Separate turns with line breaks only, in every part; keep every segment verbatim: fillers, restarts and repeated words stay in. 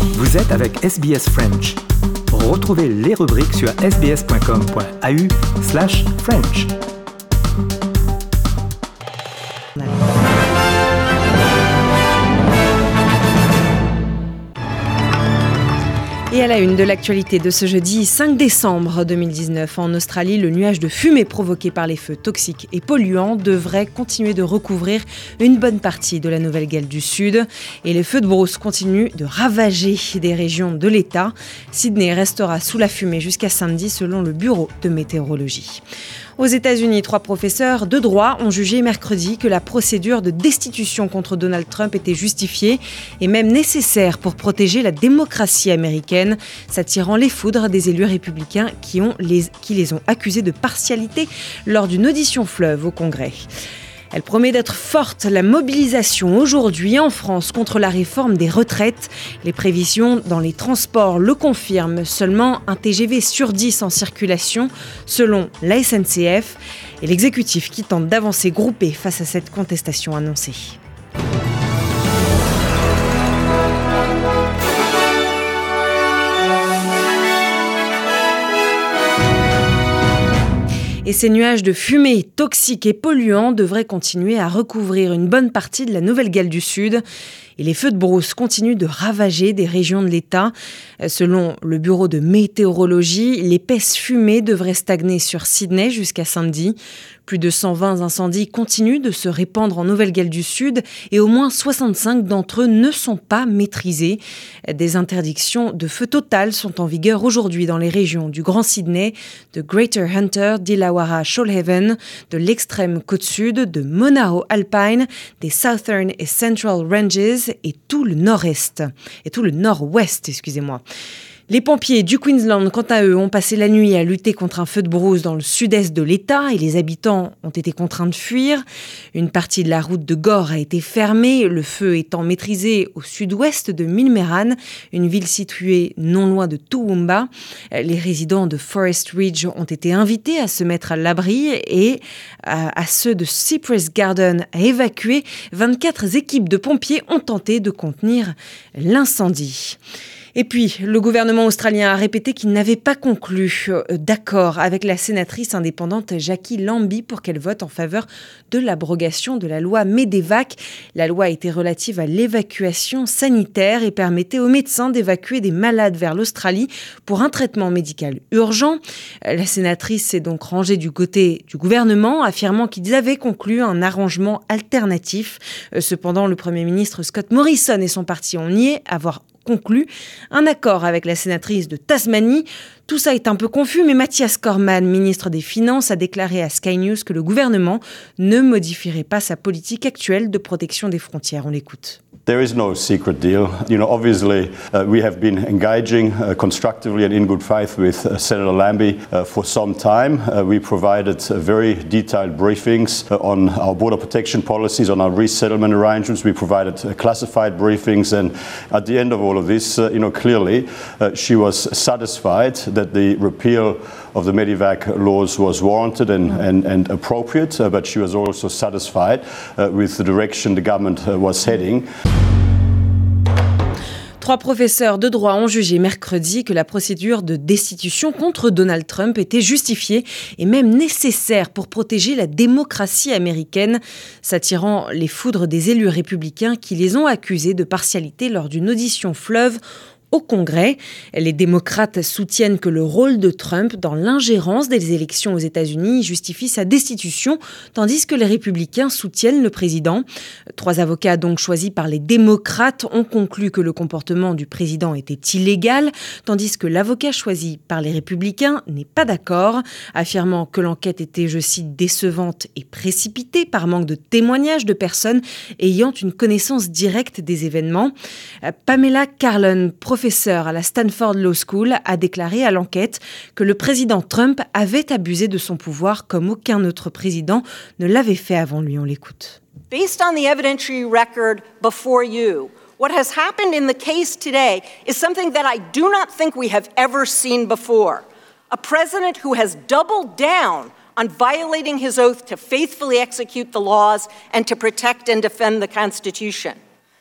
Vous êtes avec S B S French. Retrouvez les rubriques sur sbs.com.au slash French.
Et à la une de l'actualité de ce jeudi cinq décembre deux mille dix-neuf, en Australie, le nuage de fumée provoqué par les feux toxiques et polluants devrait continuer de recouvrir une bonne partie de la Nouvelle-Galles du Sud. Et les feux de brousse continuent de ravager des régions de l'État. Sydney restera sous la fumée jusqu'à samedi selon le Bureau de météorologie. Aux États-Unis, trois professeurs de droit ont jugé mercredi que la procédure de destitution contre Donald Trump était justifiée et même nécessaire pour protéger la démocratie américaine, s'attirant les foudres des élus républicains qui, ont les, qui les ont accusés de partialité lors d'une audition fleuve au Congrès. Elle promet d'être forte, la mobilisation aujourd'hui en France contre la réforme des retraites. Les prévisions dans les transports le confirment, seulement un T G V sur dix en circulation selon la S N C F et l'exécutif qui tente d'avancer groupé face à cette contestation annoncée. Et ces nuages de fumée toxiques et polluants devraient continuer à recouvrir une bonne partie de la Nouvelle-Galles du Sud. Et les feux de brousse continuent de ravager des régions de l'État. Selon le Bureau de météorologie, l'épaisse fumée devrait stagner sur Sydney jusqu'à samedi. Plus de cent vingt incendies continuent de se répandre en Nouvelle-Galles du Sud et au moins soixante-cinq d'entre eux ne sont pas maîtrisés. Des interdictions de feu total sont en vigueur aujourd'hui dans les régions du Grand Sydney, de Greater Hunter, d'Illawarra, Shoalhaven, de l'extrême côte sud, de Monaro Alpine, des Southern et Central Ranges et tout le nord-est, et tout le nord-ouest, excusez-moi. Les pompiers du Queensland, quant à eux, ont passé la nuit à lutter contre un feu de brousse dans le sud-est de l'État et les habitants ont été contraints de fuir. Une partie de la route de Gore a été fermée, le feu étant maîtrisé au sud-ouest de Millmerran, une ville située non loin de Toowoomba. Les résidents de Forest Ridge ont été invités à se mettre à l'abri et à, à ceux de Cypress Garden à évacuer. vingt-quatre équipes de pompiers ont tenté de contenir l'incendie. Et puis, le gouvernement australien a répété qu'il n'avait pas conclu d'accord avec la sénatrice indépendante Jackie Lambie pour qu'elle vote en faveur de l'abrogation de la loi Medevac. La loi était relative à l'évacuation sanitaire et permettait aux médecins d'évacuer des malades vers l'Australie pour un traitement médical urgent. La sénatrice s'est donc rangée du côté du gouvernement, affirmant qu'ils avaient conclu un arrangement alternatif. Cependant, le Premier ministre Scott Morrison et son parti ont nié avoir conclu un accord avec la sénatrice de Tasmanie. Tout ça est un peu confus, mais Matthias Cormann, ministre des Finances, a déclaré à Sky News que le gouvernement ne modifierait pas sa politique actuelle de protection des frontières. On l'écoute.
There is no secret deal. You know, obviously, uh, we have been engaging uh, constructively and in good faith with uh, Senator Lambie uh, for some time. Uh, we provided uh, very detailed briefings uh, on our border protection policies, on our resettlement arrangements. We provided uh, classified briefings, and at the end of all of this, uh, you know, clearly, uh, she was satisfied that the repeal of the Medevac laws was warranted and, and, and appropriate, uh, but she was also satisfied uh, with the direction the government uh, was heading.
Trois professeurs de droit ont jugé mercredi que la procédure de destitution contre Donald Trump était justifiée et même nécessaire pour protéger la démocratie américaine, s'attirant les foudres des élus républicains qui les ont accusés de partialité lors d'une audition fleuve au Congrès. Les démocrates soutiennent que le rôle de Trump dans l'ingérence des élections aux États-Unis justifie sa destitution, tandis que les républicains soutiennent le président. Trois avocats donc choisis par les démocrates ont conclu que le comportement du président était illégal, tandis que l'avocat choisi par les républicains n'est pas d'accord, affirmant que l'enquête était, je cite, décevante et précipitée par manque de témoignages de personnes ayant une connaissance directe des événements. Pamela Carlon, professeure à la Stanford Law School, a déclaré à l'enquête que le président Trump avait abusé de son pouvoir comme aucun autre président ne l'avait fait avant lui. On l'écoute.
Based on the evidentiary record before you, what has happened in the case today is something that I do not think we have ever seen before. A president who has doubled down on violating his oath to faithfully execute the laws and to protect and defend the Constitution.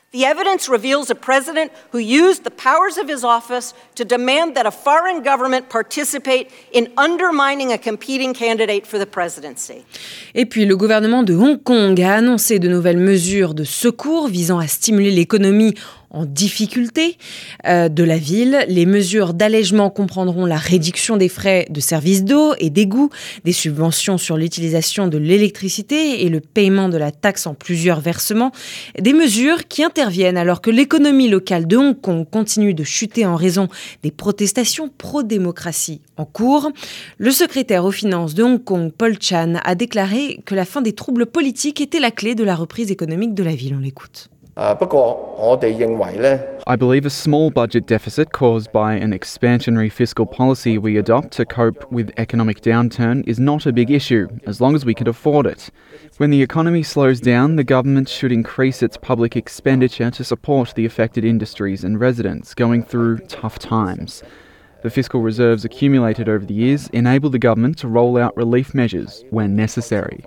The evidence reveals a president who used the powers of his office to demand that a foreign government participate in undermining a competing candidate for the presidency.
Et puis, le gouvernement de Hong Kong a annoncé de nouvelles mesures de secours visant à stimuler l'économie en difficulté euh, de la ville. Les mesures d'allègement comprendront la réduction des frais de service d'eau et d'égout, des subventions sur l'utilisation de l'électricité et le paiement de la taxe en plusieurs versements. Des mesures qui interviennent alors que l'économie locale de Hong Kong continue de chuter en raison des protestations pro-démocratie en cours. Le secrétaire aux finances de Hong Kong, Paul Chan, a déclaré que la fin des troubles politiques était la clé de la reprise économique de la ville. On l'écoute.
I believe a small budget deficit caused by an expansionary fiscal policy we adopt to cope with economic downturn is not a big issue, as long as we can afford it. When the economy slows down, the government should increase its public expenditure to support the affected industries and residents going through tough times. The fiscal reserves accumulated over the years enable the government to roll out relief measures when necessary.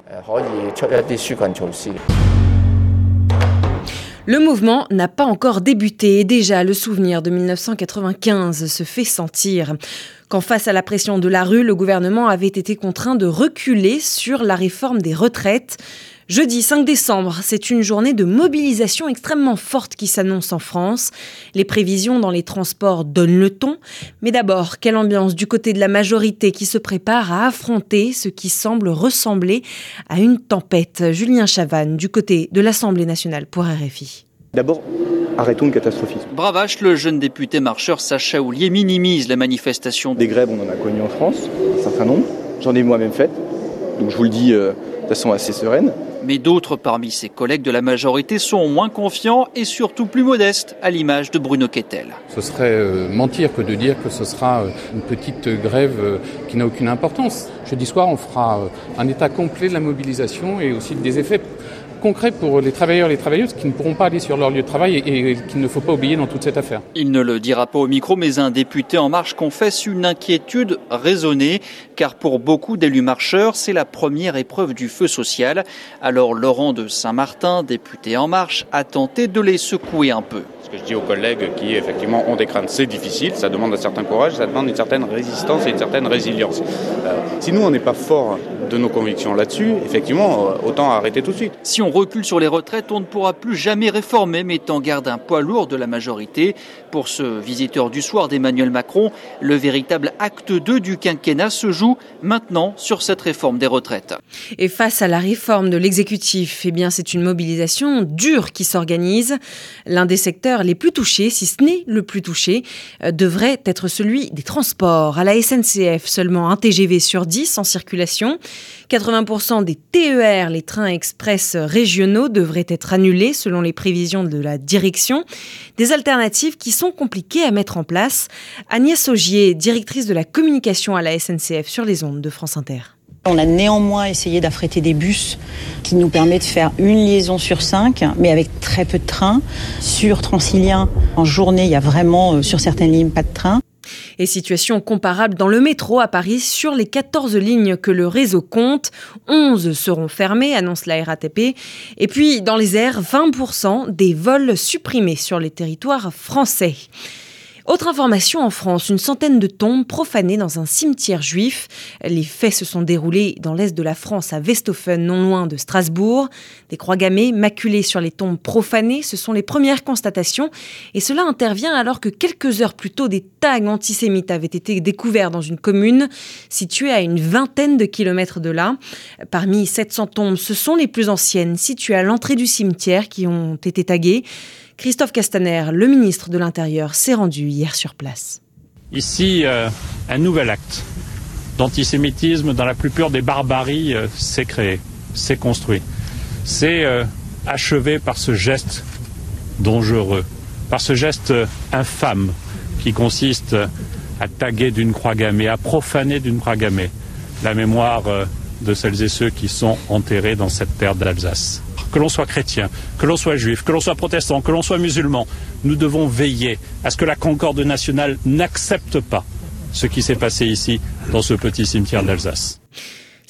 Le mouvement n'a pas encore débuté et déjà le souvenir de mille neuf cent quatre-vingt-quinze se fait sentir. Quand face à la pression de la rue, le gouvernement avait été contraint de reculer sur la réforme des retraites. Jeudi cinq décembre, c'est une journée de mobilisation extrêmement forte qui s'annonce en France. Les prévisions dans les transports donnent le ton. Mais d'abord, quelle ambiance du côté de la majorité qui se prépare à affronter ce qui semble ressembler à une tempête. Julien Chavannes, du côté de l'Assemblée nationale pour R F I.
D'abord, arrêtons le catastrophisme.
Bravache, le jeune député marcheur Sacha Houlier minimise la manifestation.
Des grèves, on en a connu en France, un certain nombre. J'en ai moi-même fait, donc je vous le dis euh, de façon assez sereine.
Mais d'autres parmi ses collègues de la majorité sont moins confiants et surtout plus modestes, à l'image de Bruno Kettel.
Ce serait euh, mentir que de dire que ce sera euh, une petite grève euh, qui n'a aucune importance. Jeudi soir, on fera euh, un état complet de la mobilisation et aussi des effets concret pour les travailleurs et les travailleuses qui ne pourront pas aller sur leur lieu de travail et, et qu'il ne faut pas oublier dans toute cette affaire.
Il ne le dira pas au micro, mais un député En Marche confesse une inquiétude raisonnée, car pour beaucoup d'élus marcheurs, c'est la première épreuve du feu social. Alors Laurent de Saint-Martin, député En Marche, a tenté de les secouer un peu.
Ce que je dis aux collègues qui effectivement ont des craintes, c'est difficile, ça demande un certain courage, ça demande une certaine résistance et une certaine résilience. Euh, si nous on n'est pas fort de nos convictions là-dessus, effectivement, autant arrêter tout de suite.
Si on recule sur les retraites, on ne pourra plus jamais réformer, met en garde un poids lourd de la majorité. Pour ce visiteur du soir d'Emmanuel Macron, le véritable acte deux du quinquennat se joue maintenant sur cette réforme des retraites.
Et face à la réforme de l'exécutif, eh bien c'est une mobilisation dure qui s'organise. L'un des secteurs les plus touchés, si ce n'est le plus touché, euh, devrait être celui des transports. À la S N C F, seulement un T G V sur dix en circulation. quatre-vingts pour cent des T E R, les trains express régionaux, devraient être annulés selon les prévisions de la direction. Des alternatives qui sont compliquées à mettre en place. Agnès Augier, directrice de la communication à la S N C F sur les ondes de France Inter.
On a néanmoins essayé d'affréter des bus qui nous permettent de faire une liaison sur cinq, mais avec très peu de trains. Sur Transilien, en journée, il y a vraiment, sur certaines lignes, pas de train.
Et situation comparable dans le métro à Paris. Sur les quatorze lignes que le réseau compte, onze seront fermées, annonce la R A T P. Et puis, dans les airs, vingt pour cent des vols supprimés sur les territoires français. Autre information en France, une centaine de tombes profanées dans un cimetière juif. Les faits se sont déroulés dans l'est de la France, à Westhofen, non loin de Strasbourg. Des croix gammées maculées sur les tombes profanées, ce sont les premières constatations. Et cela intervient alors que quelques heures plus tôt, des tags antisémites avaient été découverts dans une commune située à une vingtaine de kilomètres de là. Parmi sept cents tombes, ce sont les plus anciennes, situées à l'entrée du cimetière, qui ont été taguées. Christophe Castaner, le ministre de l'Intérieur, s'est rendu hier sur place.
Ici, euh, un nouvel acte d'antisémitisme dans la plus pure des barbaries euh, s'est créé, s'est construit. C'est euh, achevé par ce geste dangereux, par ce geste euh, infâme qui consiste euh, à taguer d'une croix gammée, à profaner d'une croix gammée la mémoire euh, de celles et ceux qui sont enterrés dans cette terre d'Alsace. Que l'on soit chrétien, que l'on soit juif, que l'on soit protestant, que l'on soit musulman, nous devons veiller à ce que la concorde nationale n'accepte pas ce qui s'est passé ici, dans ce petit cimetière d'Alsace.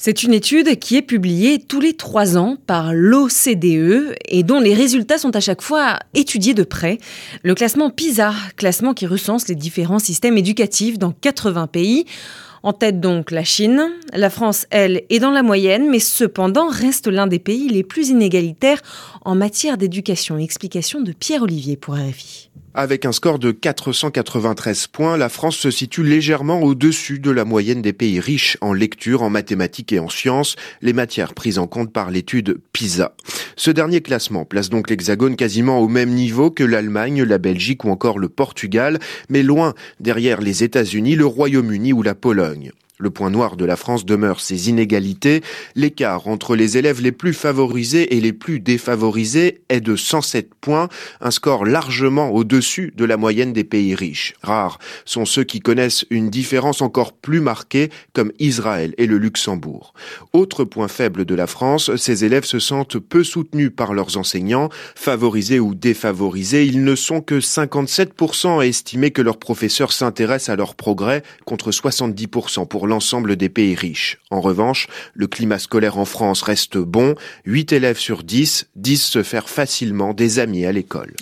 C'est une étude qui est publiée tous les trois ans par l'O C D E et dont les résultats sont à chaque fois étudiés de près. Le classement PISA, classement qui recense les différents systèmes éducatifs dans quatre-vingts pays. En tête donc la Chine. La France, elle, est dans la moyenne, mais cependant reste l'un des pays les plus inégalitaires en matière d'éducation. Explication de Pierre-Olivier pour R F I.
Avec un score de quatre cent quatre-vingt-treize points, la France se situe légèrement au-dessus de la moyenne des pays riches en lecture, en mathématiques et en sciences, les matières prises en compte par l'étude PISA. Ce dernier classement place donc l'Hexagone quasiment au même niveau que l'Allemagne, la Belgique ou encore le Portugal, mais loin derrière les États-Unis, le Royaume-Uni ou la Pologne. Le point noir de la France demeure ses inégalités. L'écart entre les élèves les plus favorisés et les plus défavorisés est de cent sept points, un score largement au-dessus de la moyenne des pays riches. Rares sont ceux qui connaissent une différence encore plus marquée, comme Israël et le Luxembourg. Autre point faible de la France, ces élèves se sentent peu soutenus par leurs enseignants. Favorisés ou défavorisés, ils ne sont que cinquante-sept pour cent à estimer que leurs professeurs s'intéressent à leur progrès, contre soixante-dix pour cent pour l'ensemble des pays riches. En revanche, le climat scolaire en France reste bon. huit élèves sur dix disent se faire facilement des amis à l'école.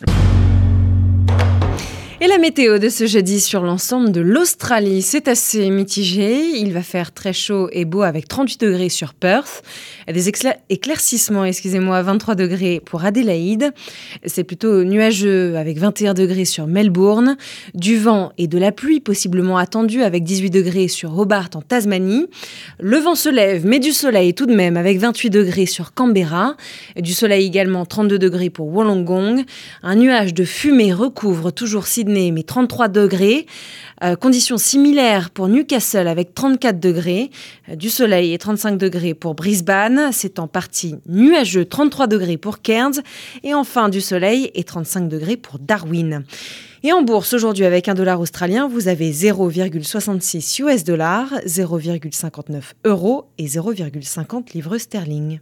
Et la météo de ce jeudi sur l'ensemble de l'Australie, c'est assez mitigé. Il va faire très chaud et beau avec trente-huit degrés sur Perth. Des écla- éclaircissements, excusez-moi, vingt-trois degrés pour Adélaïde. C'est plutôt nuageux avec vingt et un degrés sur Melbourne. Du vent et de la pluie possiblement attendus avec dix-huit degrés sur Hobart en Tasmanie. Le vent se lève, mais du soleil tout de même avec vingt-huit degrés sur Canberra. Du soleil également trente-deux degrés pour Wollongong. Un nuage de fumée recouvre toujours Sydney, mais trente-trois degrés. Euh, conditions similaires pour Newcastle avec trente-quatre degrés. Euh, du soleil et trente-cinq degrés pour Brisbane. C'est en partie nuageux, trente-trois degrés pour Cairns. Et enfin du soleil et trente-cinq degrés pour Darwin. Et en bourse, aujourd'hui, avec un dollar australien, vous avez zéro virgule soixante-six U S dollars, zéro virgule cinquante-neuf euros et zéro virgule cinquante livres sterling.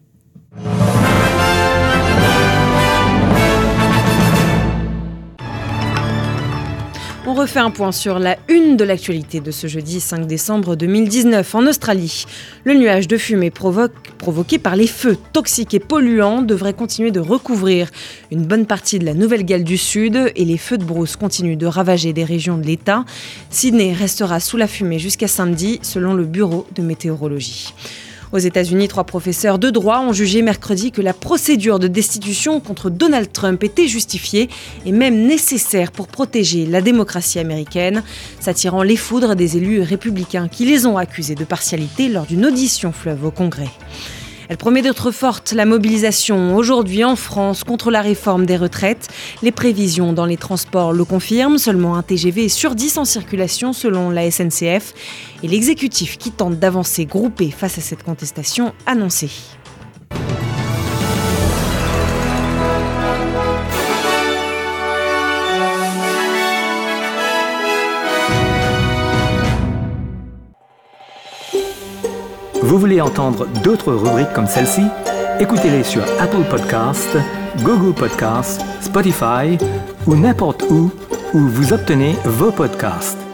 On refait un point sur la une de l'actualité de ce jeudi cinq décembre deux mille dix-neuf en Australie. Le nuage de fumée provoque, provoqué par les feux toxiques et polluants devrait continuer de recouvrir une bonne partie de la Nouvelle-Galles du Sud et les feux de brousse continuent de ravager des régions de l'État. Sydney restera sous la fumée jusqu'à samedi selon le Bureau de météorologie. Aux États-Unis, trois professeurs de droit ont jugé mercredi que la procédure de destitution contre Donald Trump était justifiée et même nécessaire pour protéger la démocratie américaine, s'attirant les foudres des élus républicains qui les ont accusés de partialité lors d'une audition fleuve au Congrès. Elle promet d'être forte, la mobilisation aujourd'hui en France contre la réforme des retraites. Les prévisions dans les transports le confirment, seulement un T G V sur dix en circulation selon la S N C F. Et l'exécutif qui tente d'avancer groupé face à cette contestation annoncée.
Vous voulez entendre d'autres rubriques comme celle-ci? Écoutez-les sur Apple Podcasts, Google Podcasts, Spotify ou n'importe où où vous obtenez vos podcasts.